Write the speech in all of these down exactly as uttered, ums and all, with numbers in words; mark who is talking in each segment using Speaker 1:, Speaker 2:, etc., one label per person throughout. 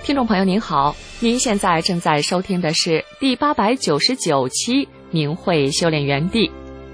Speaker 1: 听众朋友您好，您现在正在收听的是第八百九十九期明慧修炼园地。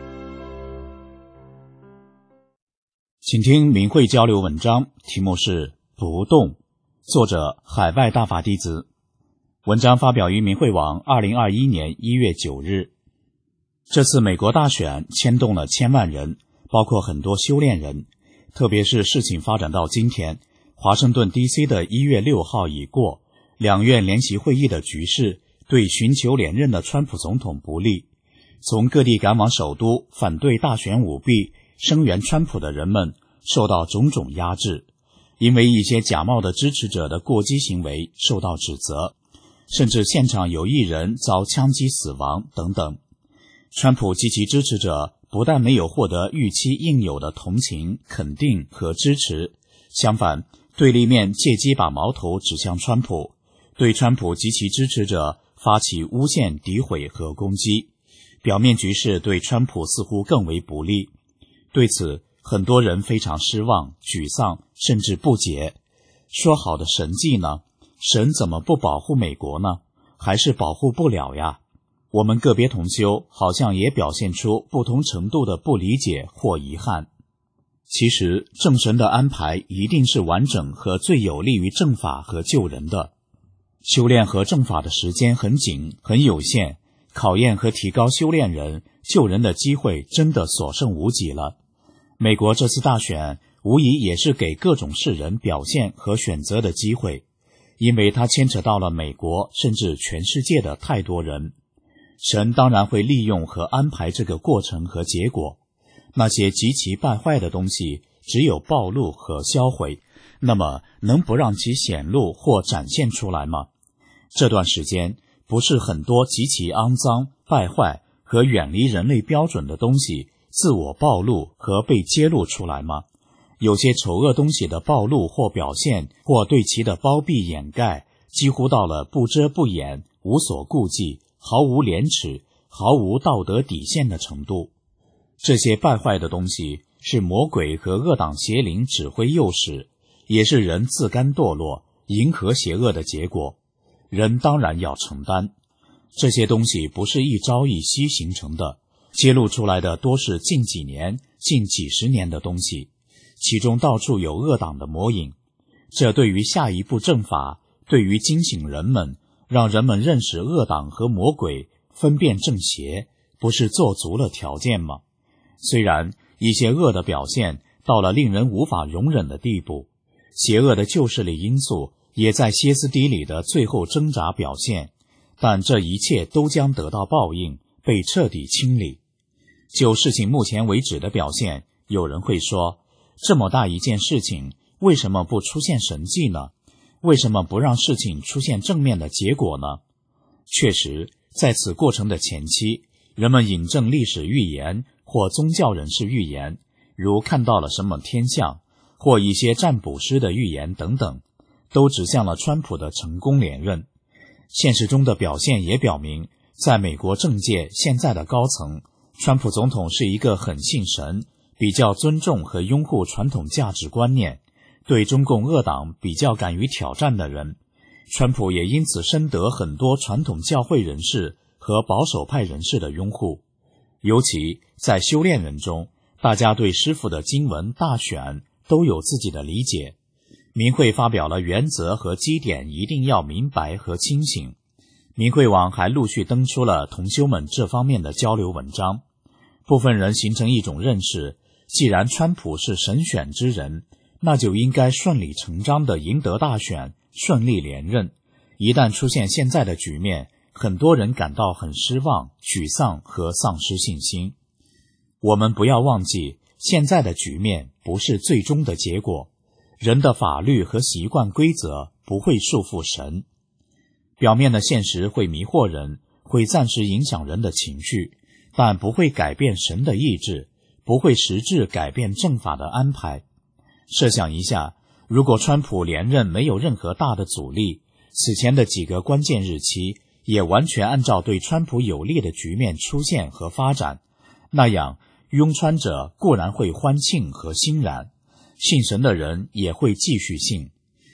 Speaker 2: 请听明慧交流文章，题目是不动，作者海外大法弟子。文章发表于明慧网二零二一年一月九日。这次美国大选牵动了千万人，包括很多修炼人，特别是事情发展到今天，华盛顿 D C 的一月六号已过，两院联席会议的局势对寻求连任的川普总统不利。从各地赶往首都反对大选舞弊、声援川普的人们受到种种压制，因为一些假冒的支持者的过激行为受到指责，甚至现场有一人遭枪击死亡等等。川普及其支持者不但没有获得预期应有的同情、肯定和支持，相反，对立面借机把矛头指向川普，对川普及其支持者发起诬陷、诋毁和攻击，表面局势对川普似乎更为不利。对此，很多人非常失望、沮丧，甚至不解。说好的神迹呢？神怎么不保护美国呢？还是保护不了呀？我们个别同修好像也表现出不同程度的不理解或遗憾。其实正神的安排一定是完整和最有利于正法和救人的。修炼和正法的时间很紧，很有限，考验和提高修炼人、救人的机会真的所剩无几了。美国这次大选无疑也是给各种世人表现和选择的机会，因为它牵扯到了美国甚至全世界的太多人。神当然会利用和安排这个过程和结果。那些极其败坏的东西只有暴露和销毁，那么能不让其显露或展现出来吗？这段时间不是很多极其肮脏、败坏和远离人类标准的东西自我暴露和被揭露出来吗？有些丑恶东西的暴露或表现，或对其的包庇掩盖，几乎到了不遮不掩、无所顾忌、毫无廉耻、毫无道德底线的程度。这些败坏的东西是魔鬼和恶党邪灵指挥诱使，也是人自甘堕落、迎合邪恶的结果。人当然要承担。这些东西不是一朝一夕形成的，揭露出来的多是近几年、近几十年的东西，其中到处有恶党的魔影。这对于下一步正法，对于惊醒人们，让人们认识恶党和魔鬼，分辨正邪，不是做足了条件吗？虽然一些恶的表现到了令人无法容忍的地步，邪恶的旧势力因素也在歇斯底里的最后挣扎表现，但这一切都将得到报应，被彻底清理。就事情目前为止的表现，有人会说，这么大一件事情，为什么不出现神迹呢？为什么不让事情出现正面的结果呢？确实，在此过程的前期，人们引证历史预言或宗教人士预言，如看到了什么天象，或一些占卜师的预言等等，都指向了川普的成功连任。现实中的表现也表明，在美国政界现在的高层，川普总统是一个很信神、比较尊重和拥护传统价值观念，对中共恶党比较敢于挑战的人。川普也因此深得很多传统教会人士和保守派人士的拥护。尤其在修炼人中，大家对师父的经文大选都有自己的理解。明慧发表了原则和基点一定要明白和清醒。明慧网还陆续登出了同修们这方面的交流文章。部分人形成一种认识，既然川普是神选之人，那就应该顺理成章地赢得大选，顺利连任。一旦出现现在的局面，很多人感到很失望、沮丧和丧失信心。我们不要忘记，现在的局面不是最终的结果。人的法律和习惯规则不会束缚神。表面的现实会迷惑人，会暂时影响人的情绪，但不会改变神的意志，不会实质改变正法的安排。设想一下，如果川普连任没有任何大的阻力，此前的几个关键日期也完全按照对川普有利的局面出现和发展，那样拥川者固然会欢庆和欣然，信神的人也会继续信。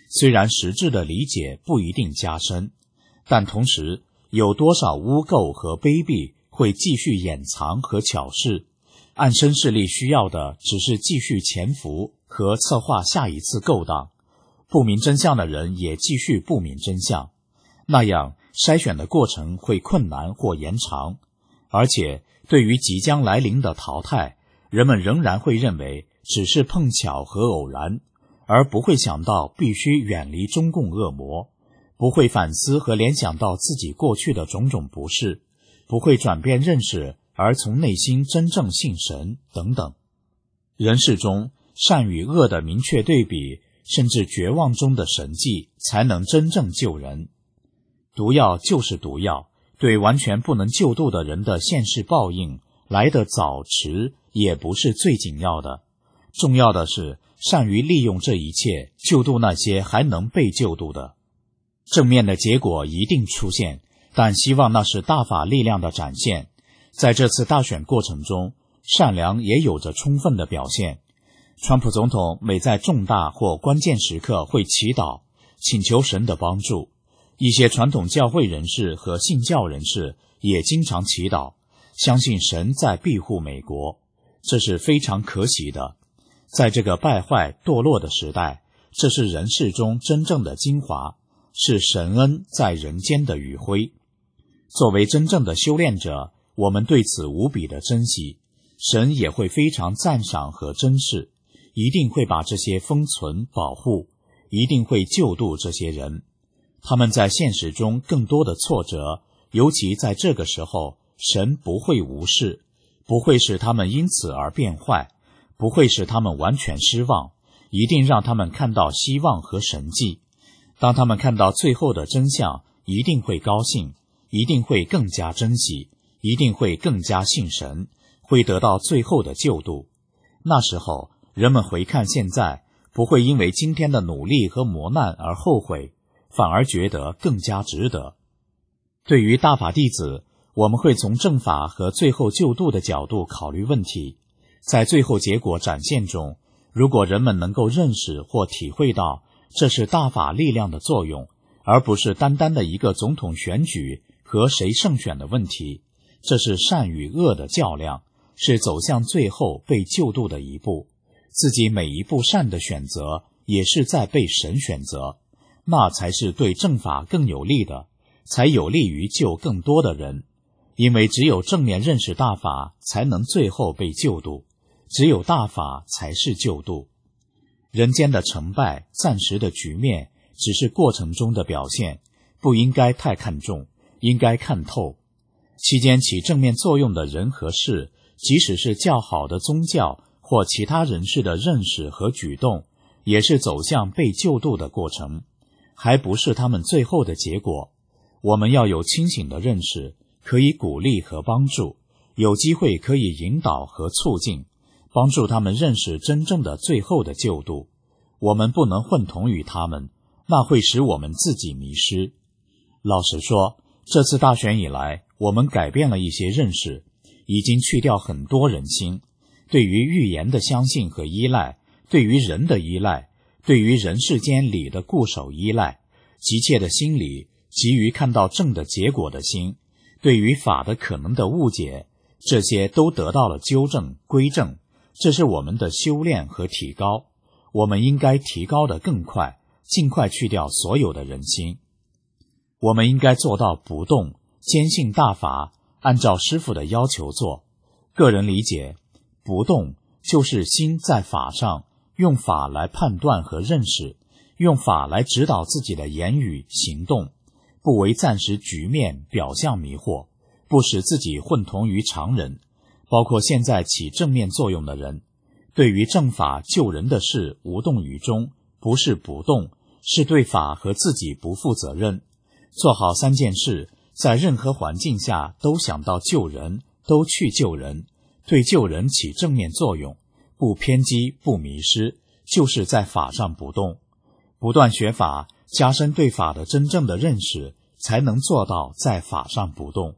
Speaker 2: 虽然实质的理解不一定加深，但同时有多少污垢和卑鄙会继续掩藏和巧事，暗生势力需要的只是继续潜伏和策划下一次勾当，不明真相的人也继续不明真相，那样筛选的过程会困难或延长，而且对于即将来临的淘汰，人们仍然会认为只是碰巧和偶然，而不会想到必须远离中共恶魔，不会反思和联想到自己过去的种种不是，不会转变认识而从内心真正信神等等。人世中善与恶的明确对比，甚至绝望中的神迹，才能真正救人。毒药就是毒药，对完全不能救度的人的现世报应，来得早迟也不是最紧要的，重要的是善于利用这一切，救度那些还能被救度的。正面的结果一定出现，但希望那是大法力量的展现。在这次大选过程中，善良也有着充分的表现。川普总统每在重大或关键时刻会祈祷，请求神的帮助。一些传统教会人士和信教人士也经常祈祷，相信神在庇护美国。这是非常可喜的。在这个败坏堕落的时代，这是人世中真正的精华，是神恩在人间的余晖。作为真正的修炼者，我们对此无比的珍惜，神也会非常赞赏和珍视，一定会把这些封存保护，一定会救度这些人。他们在现实中更多的挫折，尤其在这个时候，神不会无视，不会使他们因此而变坏，不会使他们完全失望，一定让他们看到希望和神迹。当他们看到最后的真相，一定会高兴，一定会更加珍惜，一定会更加信神，会得到最后的救度。那时候，人们回看现在，不会因为今天的努力和磨难而后悔，反而觉得更加值得。对于大法弟子，我们会从正法和最后救度的角度考虑问题。在最后结果展现中，如果人们能够认识或体会到这是大法力量的作用，而不是单单的一个总统选举和谁胜选的问题，这是善与恶的较量，是走向最后被救度的一步，自己每一步善的选择也是在被神选择，那才是对正法更有利的，才有利于救更多的人。因为只有正面认识大法，才能最后被救度，只有大法才是救度。人间的成败，暂时的局面，只是过程中的表现，不应该太看重，应该看透。期间起正面作用的人和事，即使是较好的宗教或其他人士的认识和举动，也是走向被救度的过程，还不是他们最后的结果。我们要有清醒的认识，可以鼓励和帮助，有机会可以引导和促进，帮助他们认识真正的最后的救度。我们不能混同于他们，那会使我们自己迷失。老实说，这次大选以来，我们改变了一些认识，已经去掉很多人心，对于预言的相信和依赖，对于人的依赖，对于人世间理的固守依赖，急切的心理，急于看到正的结果的心，对于法的可能的误解，这些都得到了纠正归正。这是我们的修炼和提高，我们应该提高得更快，尽快去掉所有的人心。我们应该做到不动，坚信大法，按照师父的要求做。个人理解，不动就是心在法上，用法来判断和认识，用法来指导自己的言语行动，不为暂时局面表象迷惑，不使自己混同于常人，包括现在起正面作用的人。对于正法救人的事无动于衷，不是不动，是对法和自己不负责任。做好三件事，在任何环境下都想到救人，都去救人，对救人起正面作用，不偏激不迷失，就是在法上不动。不断学法，加深对法的真正的认识，才能做到在法上不动。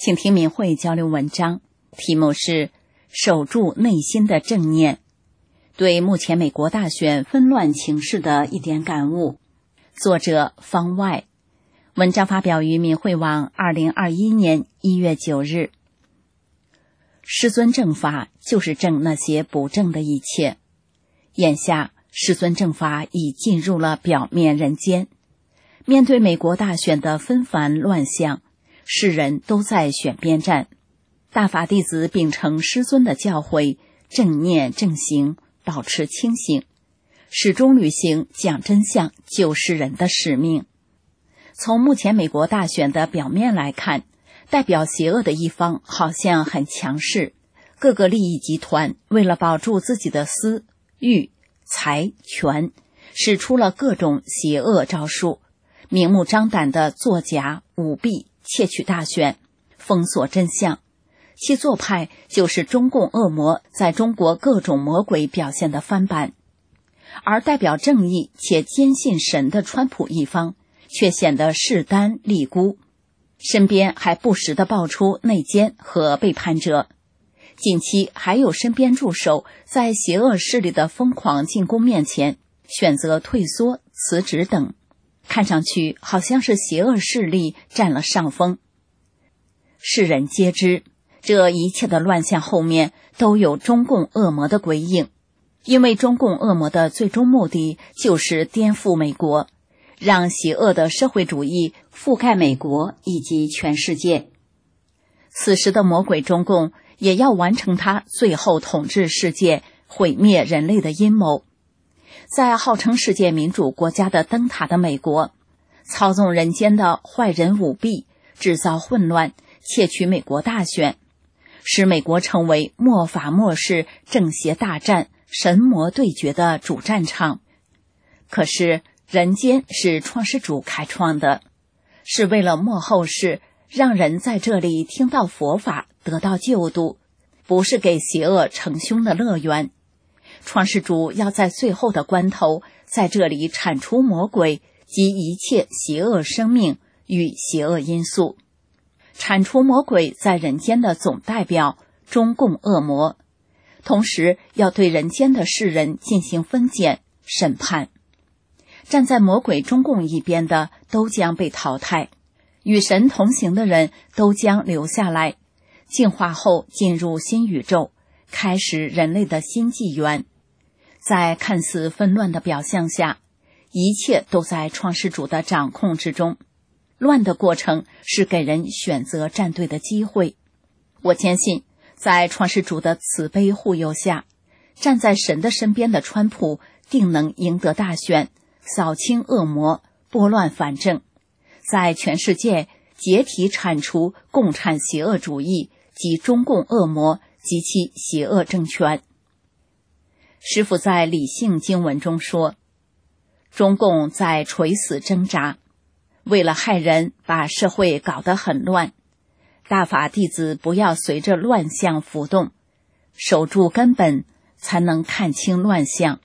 Speaker 3: 请听明慧交流文章，题目是守住内心的正念，对目前美国大选纷乱情势的一点感悟。作者方外，文章发表于明慧网二零二一年一月九日。师尊正法就是正那些不正的一切。眼下师尊正法已进入了表面人间，面对美国大选的纷繁乱象，世人都在选边站。大法弟子秉承师尊的教诲，正念正行，保持清醒，始终履行讲真相救世人的使命。从目前美国大选的表面来看，代表邪恶的一方好像很强势，各个利益集团为了保住自己的私欲财权，使出了各种邪恶招数，明目张胆地作假舞弊，窃取大选，封锁真相。其做派就是中共恶魔在中国各种魔鬼表现的翻版。而代表正义且坚信神的川普一方却显得势单力孤，身边还不时地爆出内奸和背叛者。近期还有身边助手在邪恶势力的疯狂进攻面前选择退缩辞职等，看上去好像是邪恶势力占了上风。世人皆知，这一切的乱象后面都有中共恶魔的鬼影，因为中共恶魔的最终目的就是颠覆美国，让邪恶的社会主义覆盖美国以及全世界。此时的魔鬼中共也要完成他最后统治世界、毁灭人类的阴谋。在号称世界民主国家的灯塔的美国，操纵人间的坏人舞弊，制造混乱，窃取美国大选，使美国成为末法末世正邪大战、神魔对决的主战场。可是人间是创世主开创的，是为了末后世让人在这里听到佛法，得到救度，不是给邪恶成凶的乐园。创世主要在最后的关头在这里铲除魔鬼及一切邪恶生命与邪恶因素，铲除魔鬼在人间的总代表中共恶魔，同时要对人间的世人进行分拣审判。站在魔鬼中共一边的都将被淘汰，与神同行的人都将留下来，进化后进入新宇宙，开始人类的新纪元。在看似纷乱的表象下，一切都在创世主的掌控之中。乱的过程是给人选择站队的机会。我坚信，在创世主的慈悲护佑下，站在神的身边的川普定能赢得大选，扫清恶魔，拨乱反正，在全世界解体铲除共产邪恶主义及中共恶魔及其邪恶政权。师父在理性经文中说，中共在垂死挣扎，为了害人，把社会搞得很乱。大法弟子不要随着乱象浮动，守住根本，才能看清乱象。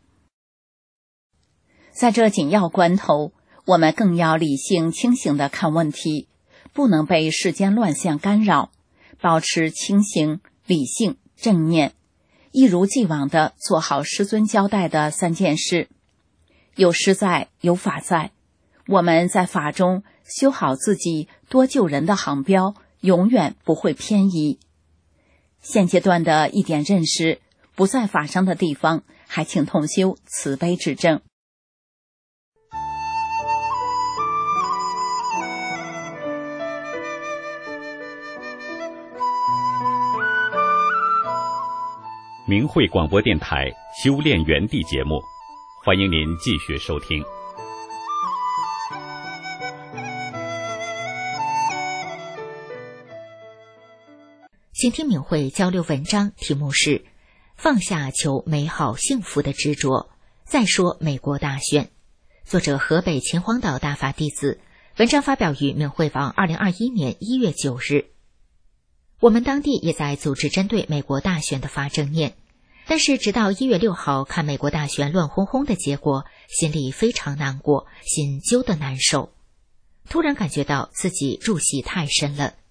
Speaker 3: 在这紧要关头，我们更要理性清醒地看问题，不能被世间乱象干扰，保持清醒、理性、正念，一如既往地做好师尊交代的三件事。有师在，有法在，我们在法中修好自己多救人的航标，永远不会偏移。现阶段的一点认识，不在法上的地方，还请同修慈悲指正。
Speaker 4: 明慧广播电台修炼园地节目，欢迎您继续收听。
Speaker 1: 请听明慧交流文章，题目是放下求美好幸福的执着，再说美国大选。作者河北秦皇岛大法弟子，文章发表于明慧网二零二一年一月九日。我们当地也在组织针对美国大选的发正念，但是直到一月六号看美国大选乱哄哄的结果，心里非常难过，心揪得难受。突然感觉到自己入戏太深了，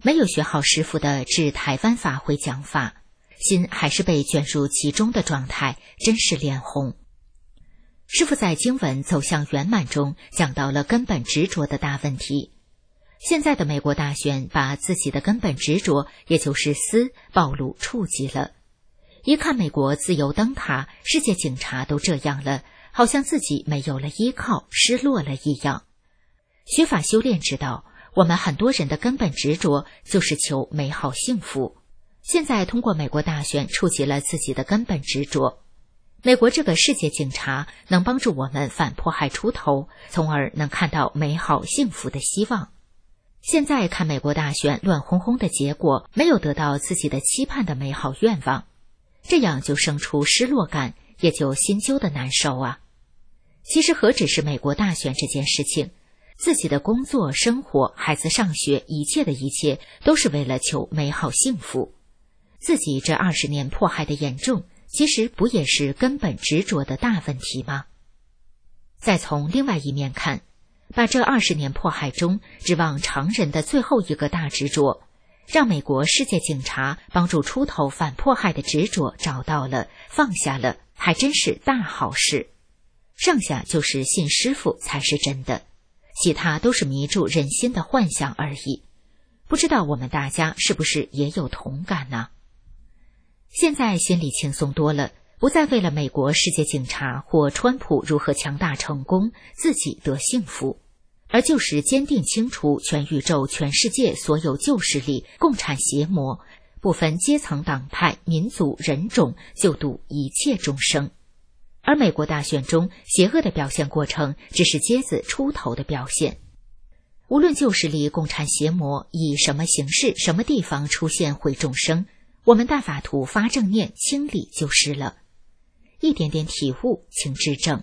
Speaker 1: 没有学好师傅的至台湾法会讲法，心还是被卷入其中的状态，真是脸红。师父在经文走向圆满中讲到了根本执着的大问题。现在的美国大选把自己的根本执着，也就是私暴露触及了。一看美国自由灯塔，世界警察都这样了，好像自己没有了依靠，失落了一样。学法修炼知道，我们很多人的根本执着就是求美好幸福。现在通过美国大选触及了自己的根本执着。美国这个世界警察能帮助我们反迫害出头，从而能看到美好幸福的希望。现在看美国大选乱哄哄的结果，没有得到自己的期盼的美好愿望，这样就生出失落感，也就心揪的难受啊。其实何止是美国大选这件事情，自己的工作、生活、孩子上学，一切的一切都是为了求美好幸福。自己这二十年迫害的严重，其实不也是根本执着的大问题吗？再从另外一面看，把这二十年迫害中指望常人的最后一个大执着，让美国世界警察帮助出头反迫害的执着找到了，放下了，还真是大好事。剩下就是信师傅才是真的，其他都是迷住人心的幻想而已。不知道我们大家是不是也有同感呢？现在心里轻松多了，不再为了美国世界警察或川普如何强大成功，自己得幸福，而就是坚定清除全宇宙全世界所有旧势力、共产邪魔，不分阶层党派、民族人种，救度一切众生。而美国大选中邪恶的表现过程，只是疖子出头的表现。无论旧势力、共产邪魔以什么形式、什么地方出现毁众生，我们大法徒发正念清理就是了。一点点体悟，请指正。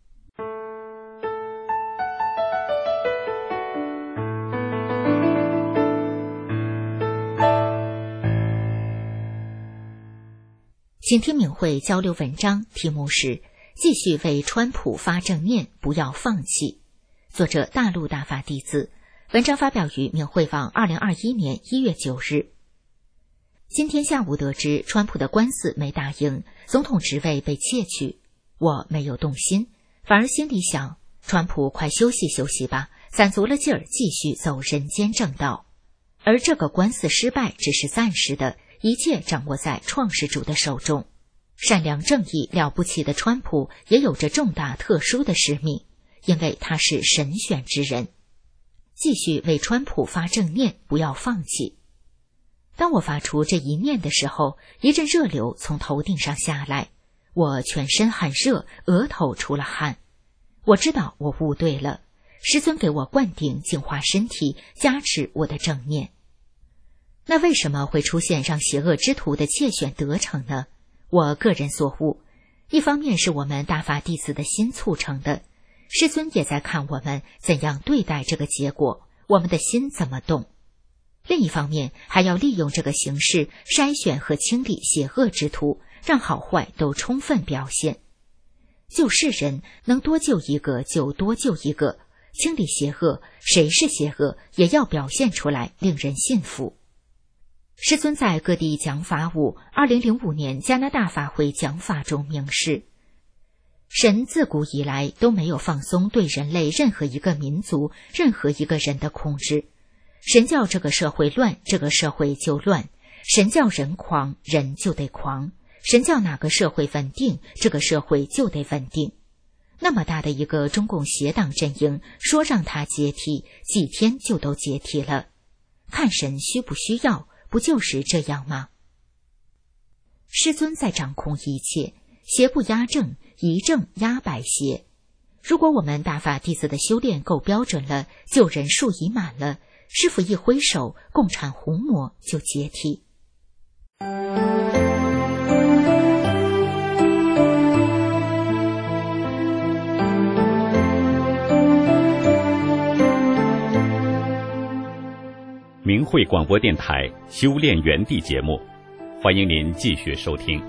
Speaker 1: 请听敏慧交流文章，题目是继续为川普发正念，不要放弃。作者大陆大法弟子，文章发表于敏慧网二零二一年一月九日。今天下午得知川普的官司没打赢，总统职位被窃取，我没有动心，反而心里想，川普快休息休息吧，攒足了劲儿继续走人间正道。而这个官司失败只是暂时的，一切掌握在创世主的手中。善良正义了不起的川普也有着重大特殊的使命，因为他是神选之人。继续为川普发正念，不要放弃。当我发出这一念的时候，一阵热流从头顶上下来，我全身很热，额头出了汗。我知道我悟对了，师尊给我灌顶净化身体，加持我的正念。那为什么会出现让邪恶之徒的窃选得逞呢？我个人所悟，一方面是我们大法弟子的心促成的，师尊也在看我们怎样对待这个结果，我们的心怎么动。另一方面，还要利用这个形式筛选和清理邪恶之徒，让好坏都充分表现。救世人能多救一个就多救一个，清理邪恶，谁是邪恶也要表现出来，令人信服。师尊在各地讲法舞，二零零五年加拿大法会讲法中明示，神自古以来都没有放松对人类任何一个民族、任何一个人的控制。神叫这个社会乱，这个社会就乱；神叫人狂，人就得狂；神叫哪个社会稳定，这个社会就得稳定。那么大的一个中共邪党阵营，说让它解体，几天就都解体了。看神需不需要，不就是这样吗？师尊在掌控一切，邪不压正，一正压百邪。如果我们大法弟子的修炼够标准了，救人数已满了，师父一挥手，共产红魔就解体。
Speaker 4: 明慧广播电台修炼园地节目，欢迎您继续收听。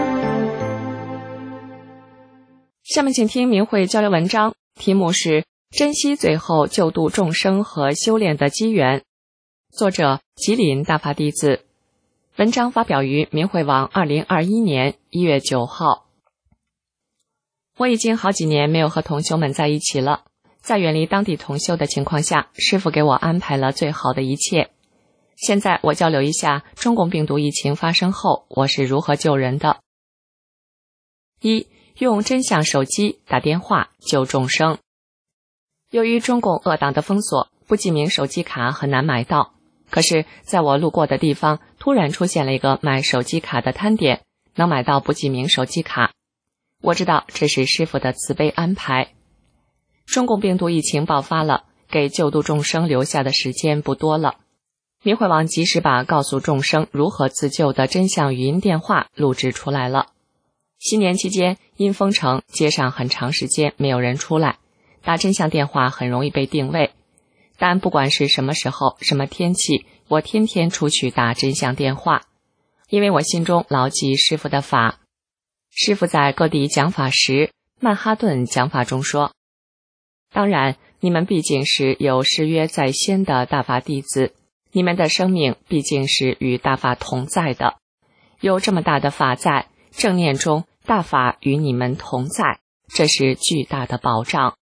Speaker 5: 下面请听明慧交流文章，题目是珍惜最后救度众生和修炼的机缘。作者吉林大法弟子。文章发表于明慧网二零二一年一月九号。我已经好几年没有和同修们在一起了，在远离当地同修的情况下，师父给我安排了最好的一切。现在我交流一下中共病毒疫情发生后我是如何救人的。一、用真相手机打电话救众生。由于中共恶党的封锁，不记名手机卡很难买到。可是在我路过的地方突然出现了一个卖手机卡的摊点，能买到不记名手机卡。我知道这是师父的慈悲安排。中共病毒疫情爆发了，给救度众生留下的时间不多了。明慧网及时把告诉众生如何自救的真相语音电话录制出来了。新年期间因封城，街上很长时间没有人出来，打真相电话很容易被定位。但不管是什么时候什么天气，我天天出去打真相电话，因为我心中牢记师父的法。师父在各地讲法时，曼哈顿讲法中说，当然你们毕竟是有誓约在先的大法弟子，你们的生命毕竟是与大法同在的，有这么大的法在，正念中大法与你们同在，这是巨大的保障。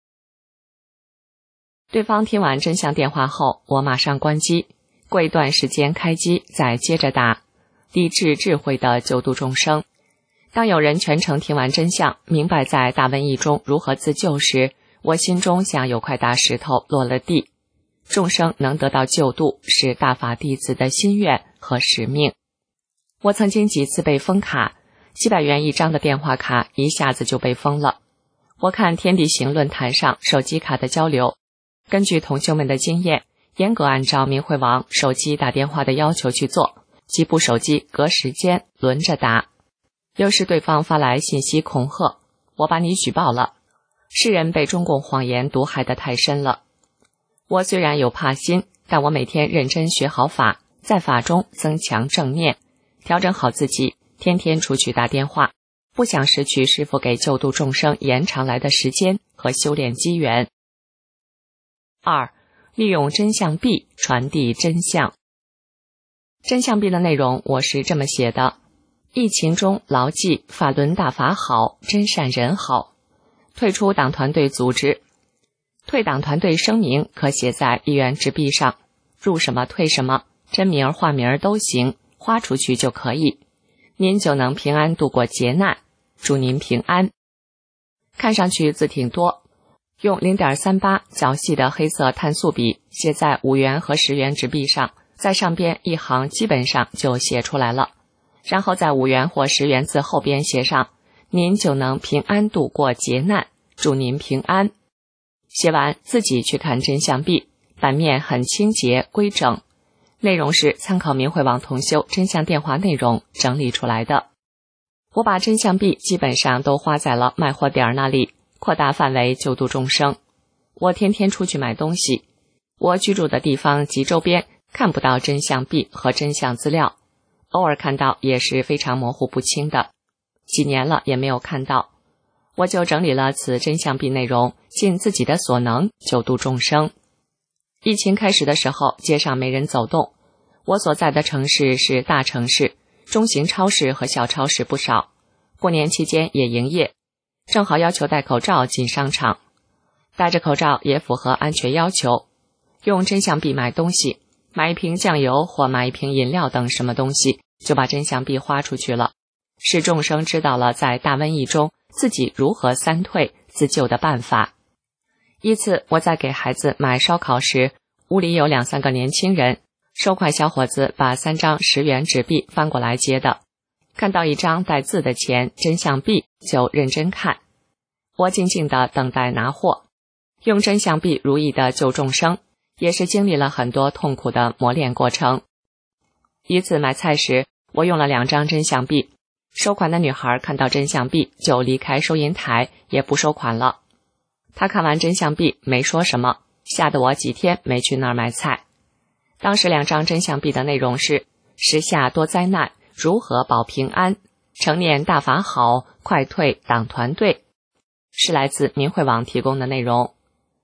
Speaker 5: 对方听完真相电话后，我马上关机，过一段时间开机，再接着打，理智智慧的救度众生。当有人全程听完真相，明白在大瘟疫中如何自救时，我心中像有块大石头落了地。众生能得到救度，是大法弟子的心愿和使命。我曾经几次被封卡，几百元一张的电话卡一下子就被封了。我看天地行论坛上手机卡的交流，根据同修们的经验，严格按照明慧网手机打电话的要求去做，几部手机隔时间轮着打。有时对方发来信息恐吓，我把你举报了。世人被中共谎言毒害得太深了。我虽然有怕心，但我每天认真学好法，在法中增强正念，调整好自己，天天出去打电话，不想失去师父给救度众生延长来的时间和修炼机缘。二、利用真相币传递真相。真相币的内容我是这么写的：疫情中牢记法轮大法好，真善人好。退出党团队组织，退党团队声明可写在一元纸币上，入什么退什么，真名化名都行，花出去就可以，您就能平安度过劫难，祝您平安。看上去字挺多，用 零点三八 较细的黑色碳素笔写在五元和十元纸币上，在上边一行基本上就写出来了，然后在五元或十元字后边写上，您就能平安度过劫难，祝您平安。写完自己去看真相币，版面很清洁规整，内容是参考明慧网同修真相电话内容整理出来的。我把真相币基本上都花在了卖货点那里，扩大范围救度众生。我天天出去买东西，我居住的地方及周边看不到真相币和真相资料，偶尔看到也是非常模糊不清的，几年了也没有看到。我就整理了此真相币内容，尽自己的所能救度众生。疫情开始的时候，街上没人走动，我所在的城市是大城市，中型超市和小超市不少，过年期间也营业，正好要求戴口罩进商场，戴着口罩也符合安全要求。用真相币买东西，买一瓶酱油或买一瓶饮料等什么东西，就把真相币花出去了，使众生知道了在大瘟疫中自己如何三退自救的办法。一次我在给孩子买烧烤时，屋里有两三个年轻人，收款小伙子把三张十元纸币翻过来接的，看到一张带字的钱真相币就认真看。我静静地等待拿货，用真相币如意的救众生，也是经历了很多痛苦的磨练过程。一次买菜时，我用了两张真相币，收款的女孩看到真相币就离开收银台，也不收款了。她看完真相币没说什么，吓得我几天没去那儿买菜。当时两张真相币的内容是：时下多灾难，如何保平安？成念大法好，快退党团队。是来自明慧网提供的内容。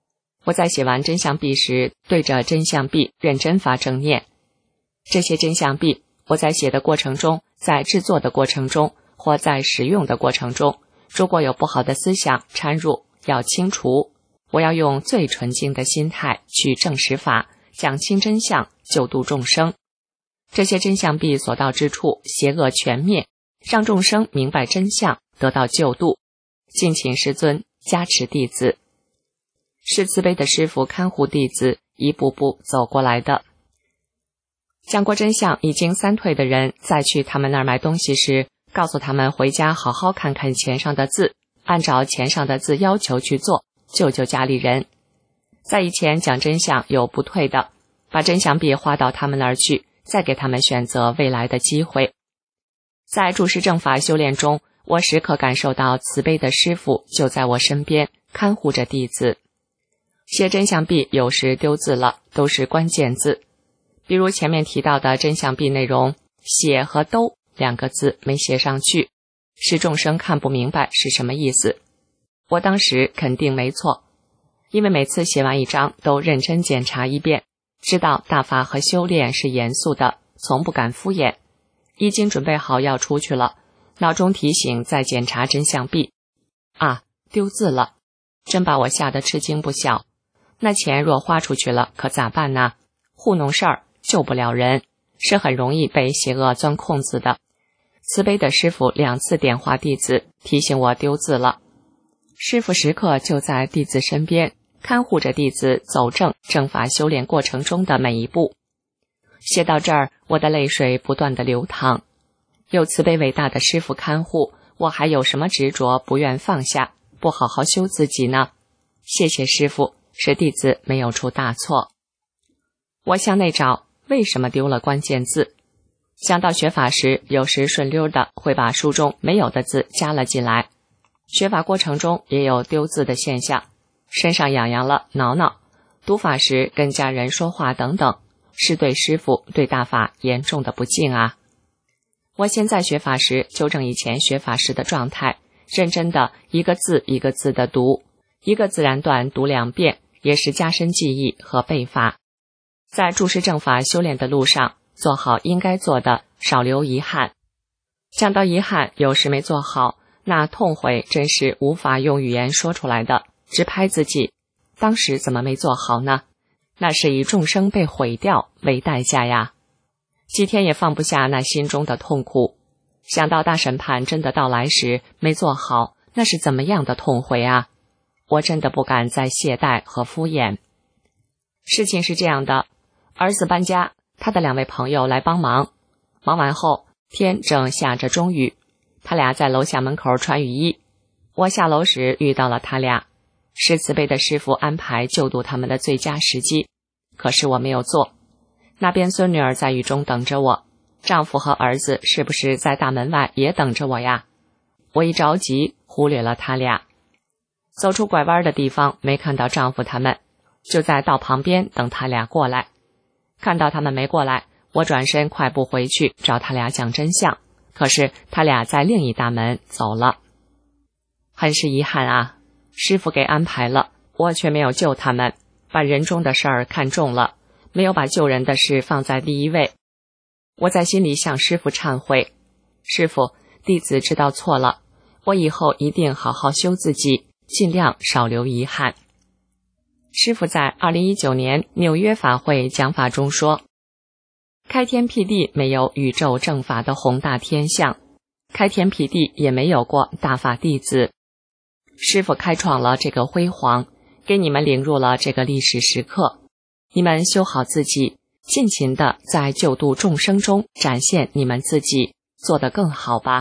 Speaker 5: 我在写完真相币时，对着真相币认真发正念。这些真相币，我在写的过程中，在制作的过程中，或在使用的过程中，如果有不好的思想掺入，要清除。我要用最纯净的心态去证实法，讲清真相，救度众生。这些真相币所到之处，邪恶全灭，让众生明白真相，得到救度。敬请师尊加持弟子。是慈悲的师父看护弟子一步步走过来的。讲过真相已经三退的人，再去他们那儿买东西时，告诉他们回家好好看看钱上的字，按照钱上的字要求去做，救救家里人。在以前讲真相有不退的，把真相币花到他们那儿去，再给他们选择未来的机会。在注释正法修炼中，我时刻感受到慈悲的师父就在我身边看护着弟子。写真相币有时丢字了，都是关键字。比如前面提到的真相币内容，写和兜两个字没写上去，使众生看不明白是什么意思。我当时肯定没错，因为每次写完一章都认真检查一遍，知道大法和修炼是严肃的，从不敢敷衍。已经准备好要出去了，脑中提醒再检查真相币。啊，丢字了，真把我吓得吃惊不小。那钱若花出去了，可咋办呢？糊弄事儿，救不了人，是很容易被邪恶钻空子的。慈悲的师父两次点化弟子，提醒我丢字了。师父时刻就在弟子身边，看护着弟子走正正法修炼过程中的每一步。写到这儿，我的泪水不断的流淌。有慈悲伟大的师父看护，我还有什么执着不愿放下，不好好修自己呢？谢谢师父，使弟子没有出大错。我向内找，为什么丢了关键字？想到学法时，有时顺溜的会把书中没有的字加了进来。学法过程中也有丢字的现象，身上痒痒了，挠挠；读法时跟家人说话等等，是对师父、对大法严重的不敬啊！我现在学法时，纠正以前学法时的状态，认真的一个字一个字的读，一个自然段读两遍，也是加深记忆和背法。在注释正法修炼的路上，做好应该做的，少留遗憾。讲到遗憾，有时没做好，那痛悔真是无法用语言说出来的，直拍自己，当时怎么没做好呢？那是以众生被毁掉为代价呀。几天也放不下那心中的痛苦，想到大审判真的到来时没做好，那是怎么样的痛悔啊！我真的不敢再懈怠和敷衍。事情是这样的，儿子搬家，他的两位朋友来帮忙，忙完后天正下着中雨，他俩在楼下门口穿雨衣。我下楼时遇到了他俩，是慈悲的师父安排救度他们的最佳时机，可是我没有做。那边孙女儿在雨中等着我，丈夫和儿子是不是在大门外也等着我呀？我一着急忽略了他俩。走出拐弯的地方，没看到丈夫他们，就在道旁边等他俩过来。看到他们没过来，我转身快步回去找他俩讲真相，可是他俩在另一大门走了。很是遗憾啊，师父给安排了，我却没有救他们，把人中的事儿看重了，没有把救人的事放在第一位。我在心里向师父忏悔，师父，弟子知道错了，我以后一定好好修自己，尽量少留遗憾。师父在二零一九年纽约法会讲法中说，开天辟地没有宇宙正法的宏大天象，开天辟地也没有过大法弟子。师父开创了这个辉煌，给你们领入了这个历史时刻，你们修好自己，尽情的在救度众生中展现你们自己，做得更好吧。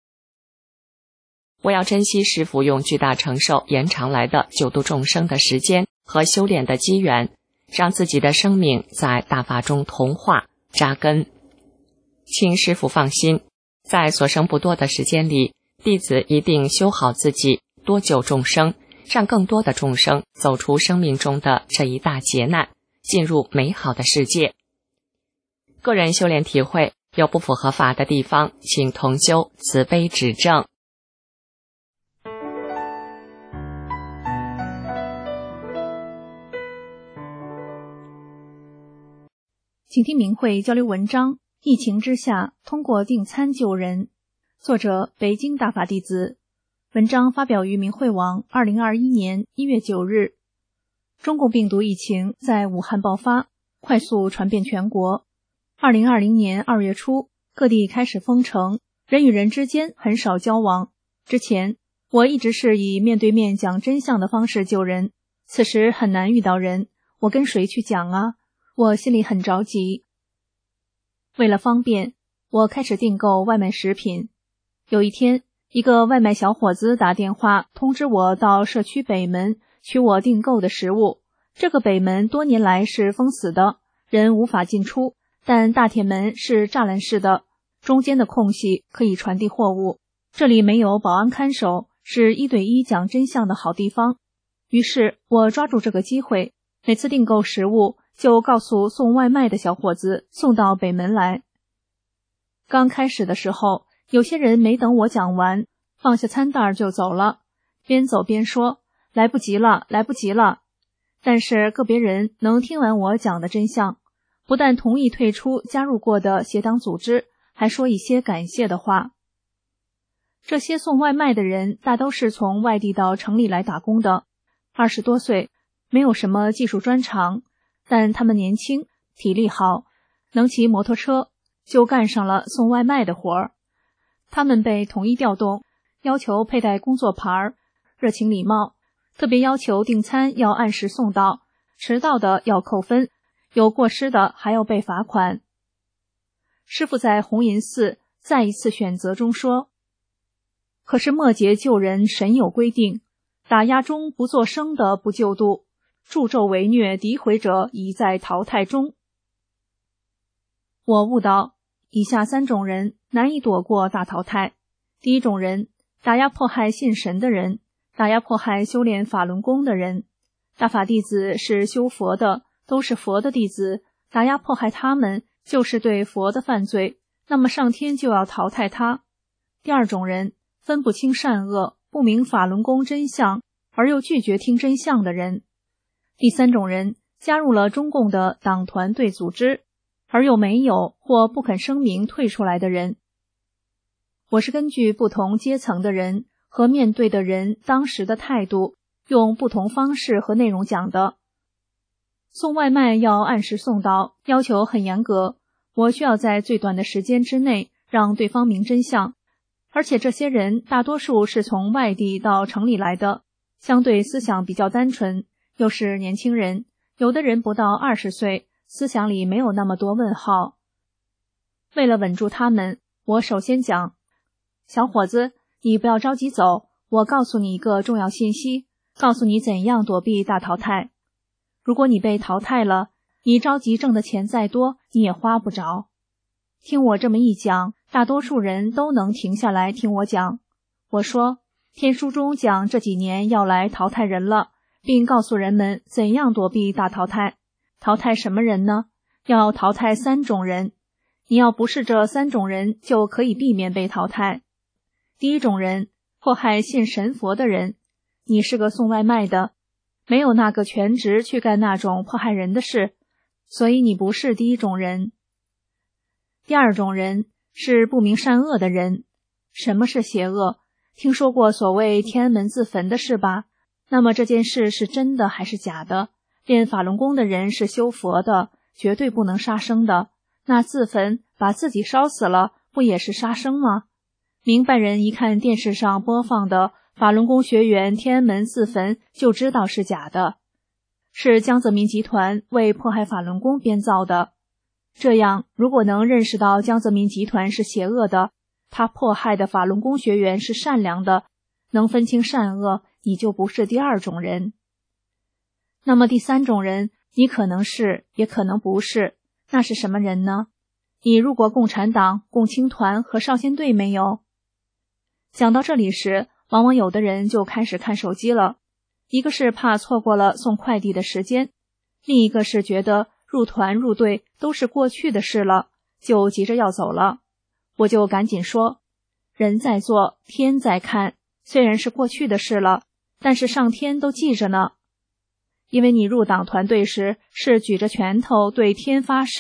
Speaker 5: 我要珍惜师父用巨大承受延长来的救度众生的时间和修炼的机缘，让自己的生命在大法中同化扎根。请师父放心，在所剩不多的时间里，弟子一定修好自己，多救众生，让更多的众生走出生命中的这一大劫难，进入美好的世界。个人修炼体会有不符合法的地方，请同修慈悲指正。
Speaker 6: 请听明慧交流文章：疫情之下，通过订餐救人。作者：北京大法弟子。文章发表于明慧网，二零二一年一月九日。中共病毒疫情在武汉爆发，快速传遍全国。二零二零年二月初，各地开始封城，人与人之间很少交往。之前，我一直是以面对面讲真相的方式救人，此时很难遇到人，我跟谁去讲啊？我心里很着急。为了方便，我开始订购外卖食品。有一天，一个外卖小伙子打电话通知我到社区北门取我订购的食物。这个北门多年来是封死的，人无法进出，但大铁门是栅栏式的，中间的空隙可以传递货物。这里没有保安看守，是一对一讲真相的好地方。于是我抓住这个机会，每次订购食物就告诉送外卖的小伙子送到北门来。刚开始的时候，有些人没等我讲完，放下餐袋就走了，边走边说来不及了，来不及了。但是个别人能听完我讲的真相，不但同意退出加入过的协党组织，还说一些感谢的话。这些送外卖的人大都是从外地到城里来打工的，二十多岁，没有什么技术专长，但他们年轻，体力好，能骑摩托车，就干上了送外卖的活儿。他们被统一调动，要求佩戴工作牌，热情礼貌，特别要求订餐要按时送到，迟到的要扣分，有过失的还要被罚款。师父在红银寺再一次选择中说，可是末节救人神有规定，打压中不作声的不救度，助纣为虐诋毁者已在淘汰中。我悟到，以下三种人难以躲过大淘汰。第一种人，打压迫害信神的人，打压迫害修炼法轮功的人。大法弟子是修佛的，都是佛的弟子，打压迫害他们就是对佛的犯罪，那么上天就要淘汰他。第二种人，分不清善恶，不明法轮功真相，而又拒绝听真相的人。第三种人，加入了中共的党团队组织，而又没有或不肯声明退出来的人。我是根据不同阶层的人和面对的人当时的态度，用不同方式和内容讲的。送外卖要按时送到，要求很严格，我需要在最短的时间之内让对方明真相。而且这些人大多数是从外地到城里来的，相对思想比较单纯，又是年轻人，有的人不到二十岁，思想里没有那么多问号。为了稳住他们，我首先讲，小伙子，你不要着急走，我告诉你一个重要信息，告诉你怎样躲避大淘汰。如果你被淘汰了，你着急挣的钱再多，你也花不着。听我这么一讲，大多数人都能停下来听我讲。我说，天书中讲这几年要来淘汰人了，并告诉人们怎样躲避大淘汰。淘汰什么人呢？要淘汰三种人。你要不是这三种人，就可以避免被淘汰。第一种人，迫害信神佛的人。你是个送外卖的，没有那个全职去干那种迫害人的事，所以你不是第一种人。第二种人是不明善恶的人。什么是邪恶？听说过所谓天安门自焚的事吧？那么这件事是真的还是假的？练法轮功的人是修佛的，绝对不能杀生的。那自焚把自己烧死了，不也是杀生吗？明白人一看电视上播放的法轮功学员天安门自焚，就知道是假的，是江泽民集团为迫害法轮功编造的。这样，如果能认识到江泽民集团是邪恶的，他迫害的法轮功学员是善良的，能分清善恶，你就不是第二种人。那么第三种人，你可能是，也可能不是。那是什么人呢？你入过共产党、共青团和少先队没有？讲到这里时，往往有的人就开始看手机了，一个是怕错过了送快递的时间，另一个是觉得入团入队都是过去的事了，就急着要走了。我就赶紧说，人在做，天在看，虽然是过去的事了，但是上天都记着呢。因为你入党团队时是举着拳头对天发誓，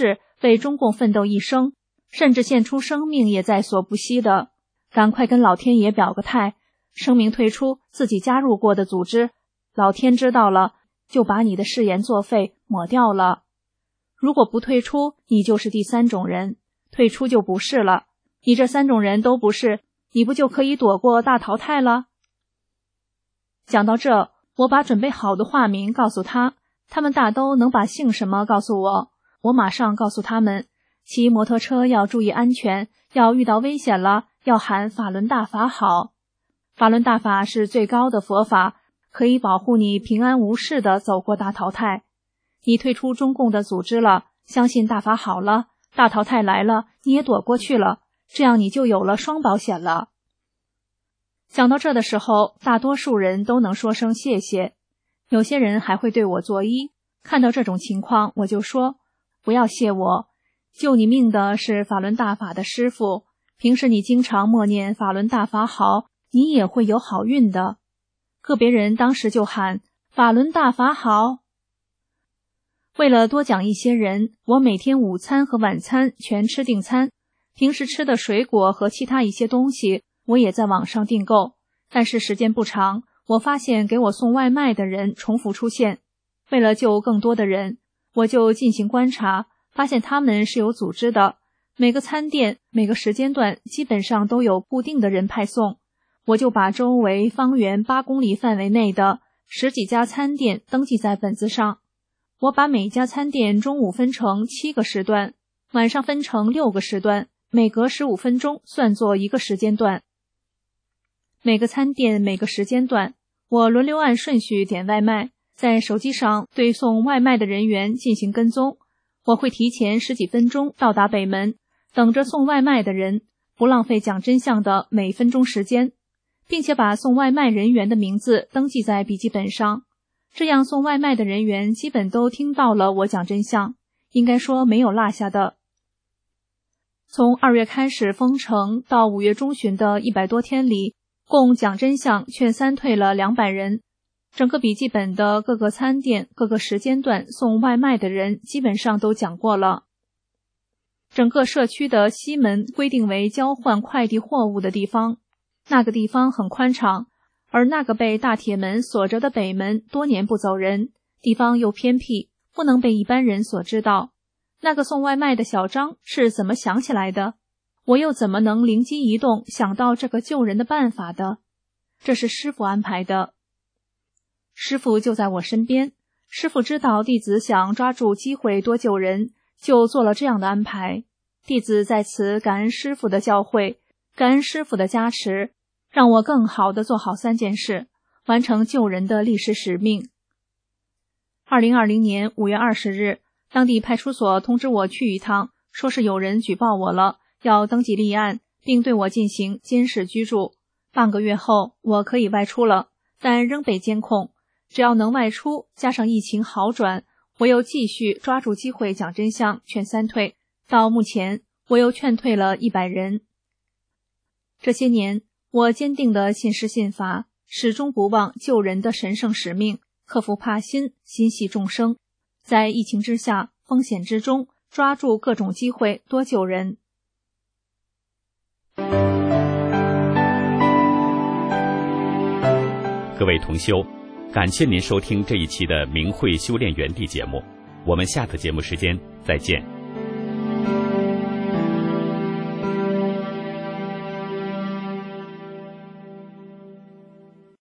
Speaker 6: 为中共奋斗一生，甚至献出生命也在所不惜的，赶快跟老天爷表个态，声明退出自己加入过的组织，老天知道了，就把你的誓言作废抹掉了。如果不退出，你就是第三种人，退出就不是了。你这三种人都不是，你不就可以躲过大淘汰了？讲到这，我把准备好的化名告诉他，他们大都能把姓什么告诉我，我马上告诉他们，骑摩托车要注意安全，要遇到危险了，要喊法轮大法好。法轮大法是最高的佛法，可以保护你平安无事地走过大淘汰。你退出中共的组织了，相信大法好了，大淘汰来了，你也躲过去了，这样你就有了双保险了。讲到这的时候，大多数人都能说声谢谢，有些人还会对我作揖。看到这种情况，我就说，不要谢我，救你命的是法轮大法的师父，平时你经常默念法轮大法好，你也会有好运的。个别人当时就喊法轮大法好。为了多讲一些人，我每天午餐和晚餐全吃订餐，平时吃的水果和其他一些东西我也在网上订购，但是时间不长，我发现给我送外卖的人重复出现。为了救更多的人，我就进行观察，发现他们是有组织的，每个餐店每个时间段基本上都有固定的人派送。我就把周围方圆八公里范围内的十几家餐店登记在本子上。我把每家餐店中午分成七个时段，晚上分成六个时段，每隔十五分钟算作一个时间段。每个餐店每个时间段，我轮流按顺序点外卖，在手机上对送外卖的人员进行跟踪。我会提前十几分钟到达北门，等着送外卖的人，不浪费讲真相的每分钟时间，并且把送外卖人员的名字登记在笔记本上。这样送外卖的人员基本都听到了我讲真相，应该说没有落下的。从二月开始封城到五月中旬的一百多天里，共讲真相劝三退了两百人。整个笔记本的各个餐店各个时间段送外卖的人基本上都讲过了。整个社区的西门规定为交换快递货物的地方，那个地方很宽敞，而那个被大铁门锁着的北门多年不走人，地方又偏僻，不能被一般人所知道。那个送外卖的小张是怎么想起来的？我又怎么能灵机一动想到这个救人的办法的？这是师父安排的。师父就在我身边，师父知道弟子想抓住机会多救人，就做了这样的安排。弟子在此感恩师父的教诲，感恩师父的加持，让我更好地做好三件事，完成救人的历史使命。二零二零年五月二十日，当地派出所通知我去一趟，说是有人举报我了，要登记立案，并对我进行监视居住。半个月后，我可以外出了，但仍被监控。只要能外出，加上疫情好转，我又继续抓住机会讲真相，劝三退。到目前，我又劝退了一百人。这些年，我坚定地信师信法，始终不忘救人的神圣使命，克服怕心，心系众生。在疫情之下，风险之中，抓住各种机会，多救人。
Speaker 4: 各位同修，感谢您收听这一期的明慧修炼园地节目，我们下次节目时间再见。